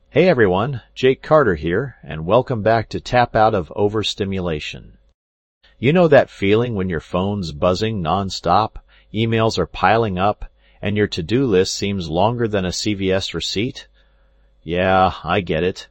Hey everyone, Jake Carter here, and welcome back to Tap Out of Overstimulation. You know that feeling when your phone's buzzing non-stop, emails are piling up, and your to-do list seems longer than a CVS receipt? Yeah, I get it.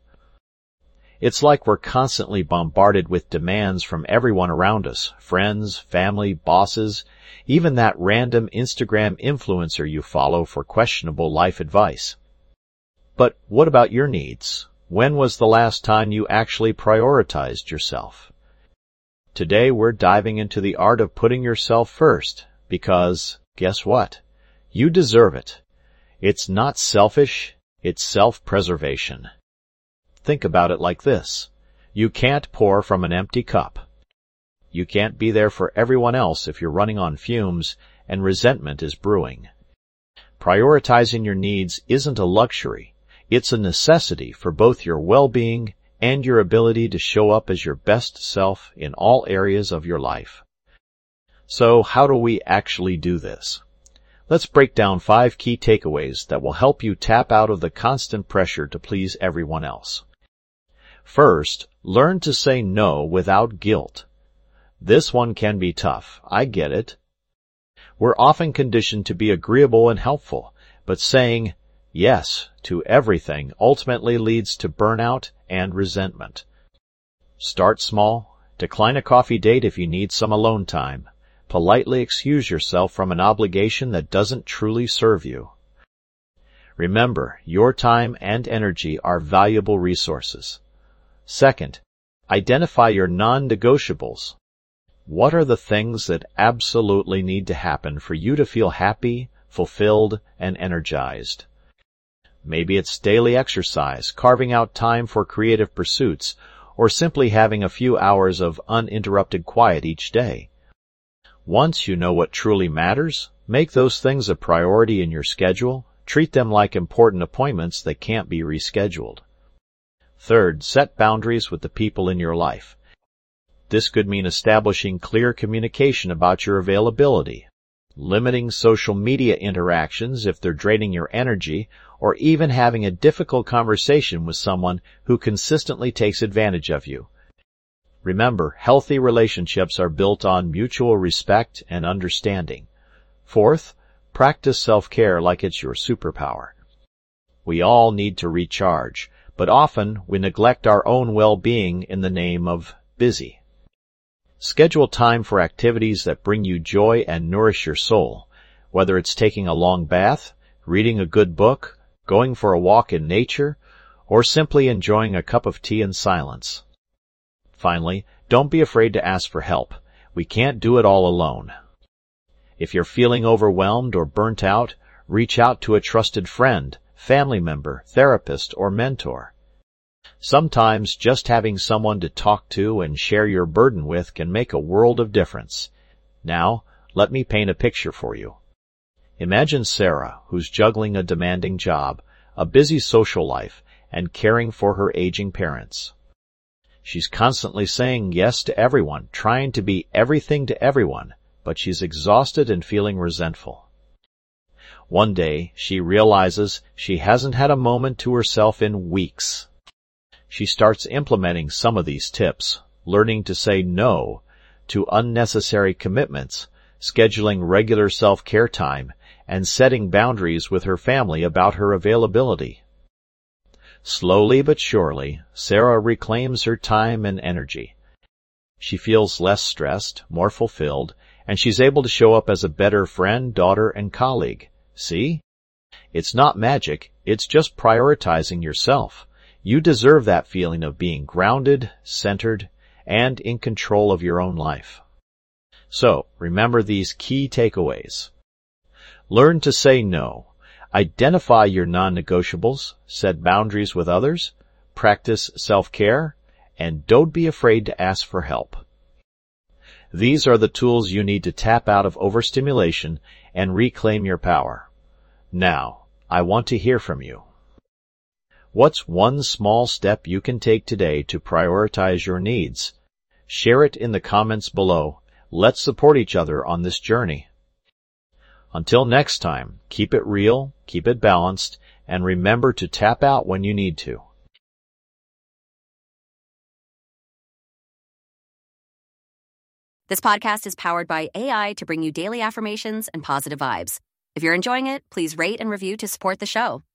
It's like we're constantly bombarded with demands from everyone around us, friends, family, bosses, even that random Instagram influencer you follow for questionable life advice. But what about your needs? When was the last time you actually prioritized yourself? Today we're diving into the art of putting yourself first, because, guess what? You deserve it. It's not selfish, it's self-preservation. Think about it like this. You can't pour from an empty cup. You can't be there for everyone else if you're running on fumes and resentment is brewing. Prioritizing your needs isn't a luxury. It's a necessity for both your well-being and your ability to show up as your best self in all areas of your life. So how do we actually do this? Let's break down 5 key takeaways that will help you tap out of the constant pressure to please everyone else. First, learn to say no without guilt. This one can be tough, I get it. We're often conditioned to be agreeable and helpful, but saying yes to everything ultimately leads to burnout and resentment. Start small. Decline a coffee date if you need some alone time. Politely excuse yourself from an obligation that doesn't truly serve you. Remember, your time and energy are valuable resources. Second, identify your non-negotiables. What are the things that absolutely need to happen for you to feel happy, fulfilled, and energized? Maybe it's daily exercise, carving out time for creative pursuits, or simply having a few hours of uninterrupted quiet each day. Once you know what truly matters, make those things a priority in your schedule. Treat them like important appointments that can't be rescheduled. Third, set boundaries with the people in your life. This could mean establishing clear communication about your availability, limiting social media interactions if they're draining your energy, or even having a difficult conversation with someone who consistently takes advantage of you. Remember, healthy relationships are built on mutual respect and understanding. Fourth, practice self-care like it's your superpower. We all need to recharge, but often we neglect our own well-being in the name of busy. Schedule time for activities that bring you joy and nourish your soul, whether it's taking a long bath, reading a good book, going for a walk in nature, or simply enjoying a cup of tea in silence. Finally, don't be afraid to ask for help. We can't do it all alone. If you're feeling overwhelmed or burnt out, reach out to a trusted friend, family member, therapist, or mentor. Sometimes just having someone to talk to and share your burden with can make a world of difference. Now, let me paint a picture for you. Imagine Sarah, who's juggling a demanding job, a busy social life, and caring for her aging parents. She's constantly saying yes to everyone, trying to be everything to everyone, but she's exhausted and feeling resentful. One day, she realizes she hasn't had a moment to herself in weeks. She starts implementing some of these tips, learning to say no to unnecessary commitments, scheduling regular self-care time, and setting boundaries with her family about her availability. Slowly but surely, Sarah reclaims her time and energy. She feels less stressed, more fulfilled, and she's able to show up as a better friend, daughter, and colleague. See? It's not magic, it's just prioritizing yourself. You deserve that feeling of being grounded, centered, and in control of your own life. So, remember these key takeaways. Learn to say no. Identify your non-negotiables, set boundaries with others, practice self-care, and don't be afraid to ask for help. These are the tools you need to tap out of overstimulation and reclaim your power. Now, I want to hear from you. What's one small step you can take today to prioritize your needs? Share it in the comments below. Let's support each other on this journey. Until next time, keep it real, keep it balanced, and remember to tap out when you need to. This podcast is powered by AI to bring you daily affirmations and positive vibes. If you're enjoying it, please rate and review to support the show.